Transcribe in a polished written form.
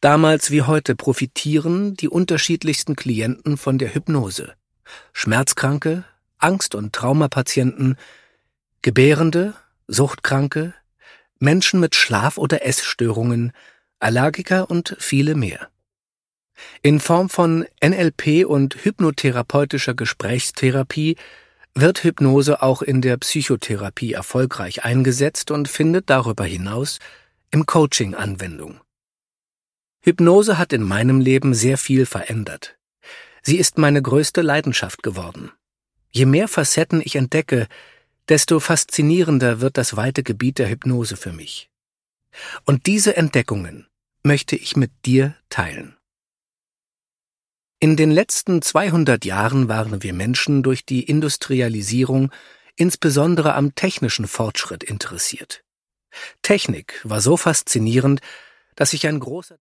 Damals wie heute profitieren die unterschiedlichsten Klienten von der Hypnose. Schmerzkranke, Angst- und Traumapatienten, Gebärende, Suchtkranke, Menschen mit Schlaf- oder Essstörungen, Allergiker und viele mehr. In Form von NLP und hypnotherapeutischer Gesprächstherapie wird Hypnose auch in der Psychotherapie erfolgreich eingesetzt und findet darüber hinaus im Coaching Anwendung. Hypnose hat in meinem Leben sehr viel verändert. Sie ist meine größte Leidenschaft geworden. Je mehr Facetten ich entdecke, desto faszinierender wird das weite Gebiet der Hypnose für mich. Und diese Entdeckungen möchte ich mit dir teilen. In den letzten 200 Jahren waren wir Menschen durch die Industrialisierung insbesondere am technischen Fortschritt interessiert. Technik war so faszinierend, dass sich ein großer